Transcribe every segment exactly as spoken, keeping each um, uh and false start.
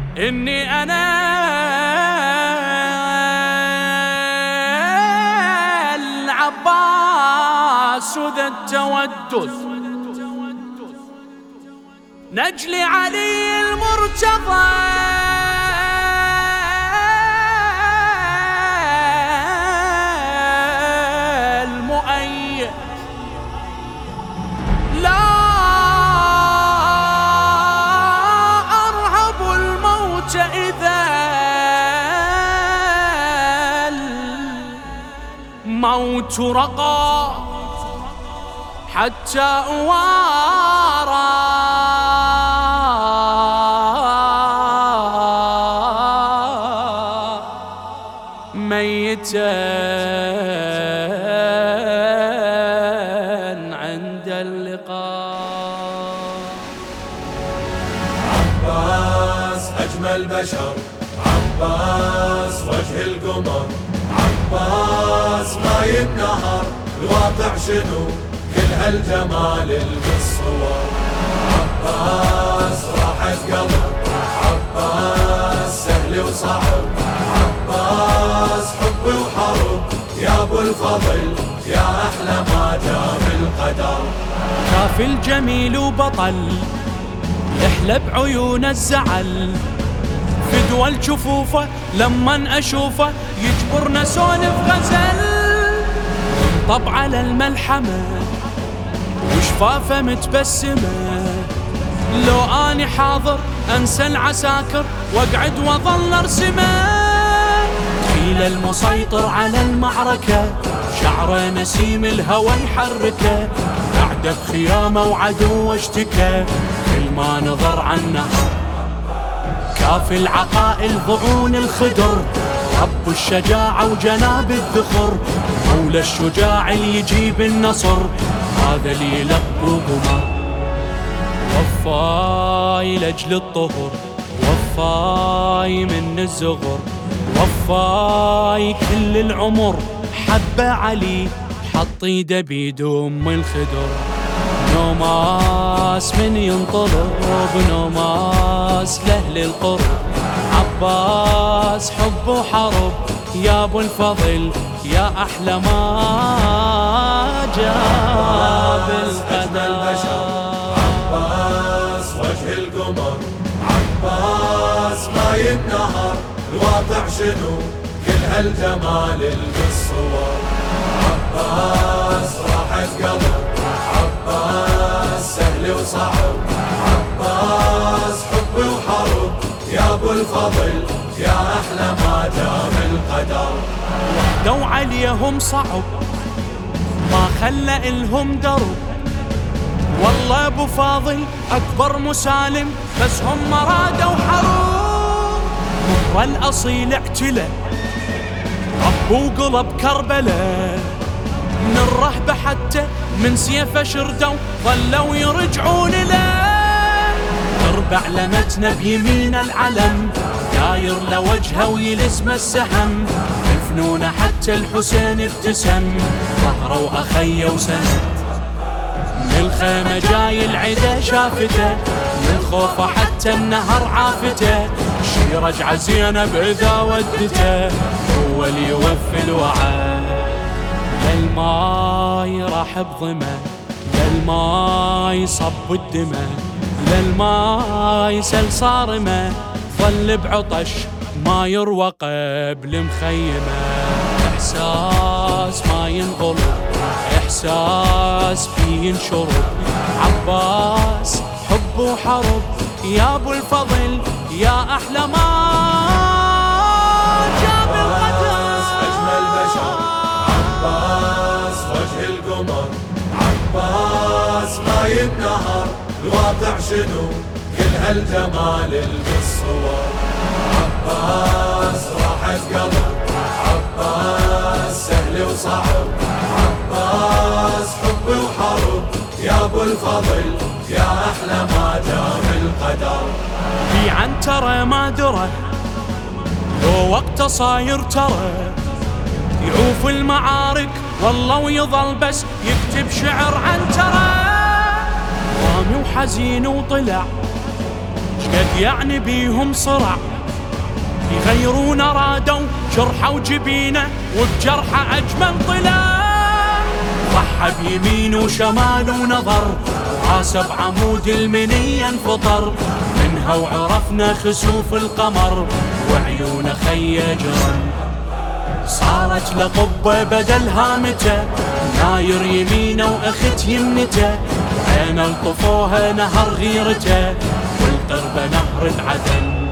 إني أنا العباس ذا التودد، نجلي علي المرتضى المؤيد، لا أرهب الموت إذا الموت رقى حتى أوارى ميتا عند اللقاء. عباس أجمل بشر، عباس وجه القمر، عباس ما ينهر الواقع شنو كل هالجمال بالصور. عباس راحة قلب، عباس سهل وصعب، عباس حب وحرب يا ابو الفضل يا احلى ما جاء بالقدر. كافي الجميل وبطل يحلى بعيون الزعل، فدوى الجفوفه لما اشوفه يجبرنا سولف غزل، طب على الملحمه وشفافه متبسمه، لو اني حاضر انسى العساكر واقعد واظل ارسمه. تخيل المسيطر على المعركه شعره نسيم الهوى يحركه، قاعده بخيامه وعدو اشتكى كل ما نظر عنه. كافي العقائل ضعون الخدر، رب الشجاعة وجناب الذخر، مولى الشجاع اللي يجيب النصر، هذا اللي يلقوا قمر. وفاي لأجل الطهر، وفاي من الزغر، وفاي كل العمر، حب علي حط ايده بيد ام الخدر. نوماس من ينطلب، نوماس لأهل القرب، عباس حب وحرب يا ابو الفضل يا احلى ما جاب القدر. عباس وجه القمر، عباس ما ينهر الواقع شنو كل هالجمال بالصور. عباس راحة قلب، عباس سهل وصعب، عباس حب وحرب يا ابو الفضل يا احلى ما جاء بالقدر. لو عليهم صعب ما خلى الهم درب، والله ابو فاضل اكبر مسالم بس هم رادوا حروب. مر الاصيل اعتلى رب وقلب كربلاء، من الرهبة حتى من سيفه شردوا ظلوا يرجعون له. تربع لمتنا بيمين العلم داير لوجهه ويلسم السهم، الفنون حتى الحسين ابتسم ظهره واخيه وسند. من الخيمة جاي العدا شافته، من خوفه حتى النهر عافته، شي رجعة زينب إذا ودته هو اللي يوفي الوعد. للماي راح بظمه، للماي صب الدمه، للماي سل صارمه، ظل بعطش ما يروى قبل مخيمه. إحساس ما ينغلب، إحساس فيه ينشرب، عباس حب وحرب يا ابو الفضل يا احلى ما جاب القدر. اجمل بشر، عباس وجه القمر، عباس ما ينهر الواقع شنو كل هالجمال بالصور. عباس راحة قلب، عباس سهل وصعب، عباس حب وحرب يا ابو الفضل يا احلى ما جاء بالقدر. في عنترة ما درى لو وقته صاير ترى، يعوف المعارك والله ويظل بس يكتب شعر عنترة. رامي وحزين وطلع شقد يعني بيهم صرع يغيرون رادوا جرحه وجبينه وبجرحه أجمل طلع. ضحى بيمين وشمال ونظر راسه بعمود المنية انفطر منها وعرفنا خسوف القمر وعيونه خي جرن. صارت لقبة بدل هامته ناير يمينه واخت يمنته عين الطفوها نهر غيرته والقربة نهر العدن.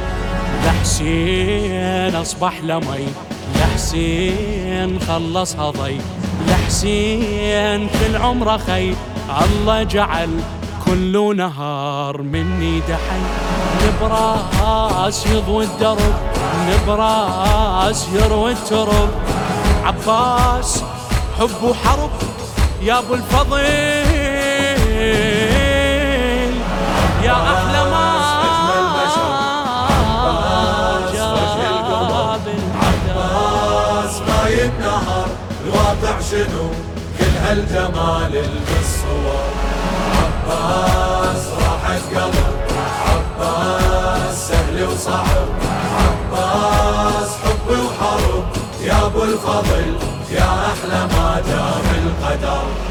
لحسين اصبح لمي لحسين خلص هضي لحسين كل عمره خي الله جعل كل نهار مني دحي. نبراس يضوي الدرب نبراس يروي الترب عباس حب وحرب يا ابو الفضل يا احلى ما النهر الواقع شنو كل هالجمال بالصور. عباس راحت قلب عباس سهل وصعب عباس حب وحرب يا ابو الفضل يا احلى ما جاب القدر.